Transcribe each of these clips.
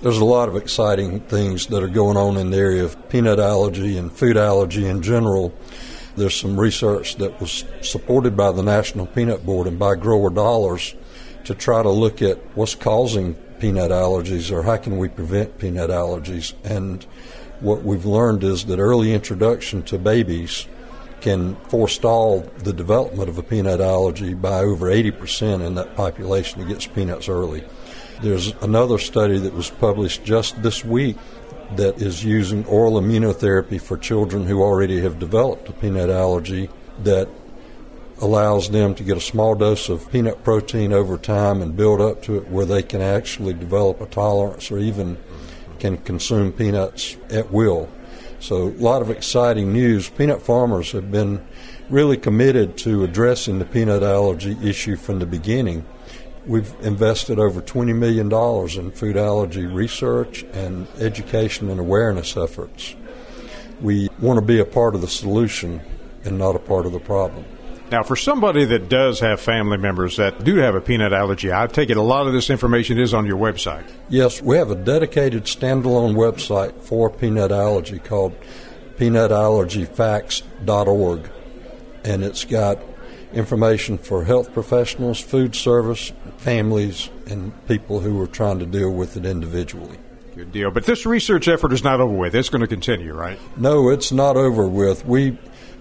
There's a lot of exciting things that are going on in the area of peanut allergy and food allergy in general. There's some research that was supported by the National Peanut Board and by grower dollars to try to look at what's causing peanut allergies or how can we prevent peanut allergies. And what we've learned is that early introduction to babies can forestall the development of a peanut allergy by over 80% in that population that gets peanuts early. There's another study that was published just this week that is using oral immunotherapy for children who already have developed a peanut allergy that allows them to get a small dose of peanut protein over time and build up to it where they can actually develop a tolerance or even can consume peanuts at will. So a lot of exciting news. Peanut farmers have been really committed to addressing the peanut allergy issue from the beginning. We've invested over $20 million in food allergy research and education and awareness efforts. We want to be a part of the solution and not a part of the problem. Now, for somebody that does have family members that do have a peanut allergy, I take it a lot of this information is on your website. Yes, we have a dedicated standalone website for peanut allergy called peanutallergyfacts.org, and it's got information for health professionals, food service, families, and people who are trying to deal with it individually. Good deal. But this research effort is not over with. It's going to continue, right? No, it's not over with. We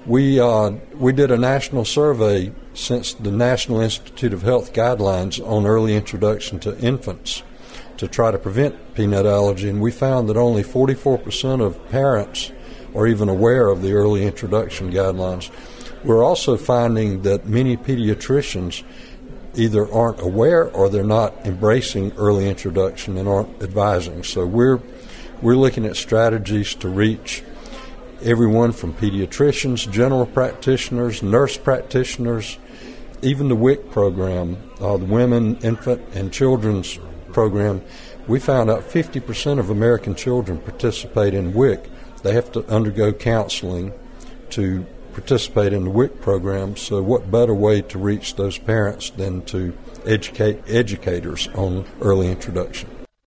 did a national survey since the National Institute of Health guidelines on early introduction to infants to try to prevent peanut allergy, and we found that only 44% of parents are even aware of the early introduction guidelines. We're also finding that many pediatricians either aren't aware or they're not embracing early introduction and aren't advising. So we're looking at strategies to reach everyone from pediatricians, general practitioners, nurse practitioners, even the WIC program, the Women, Infant, and Children's program. We found out 50% of American children participate in WIC. They have to undergo counseling to participate in the WIC program, so what better way to reach those parents than to educate educators on early introduction?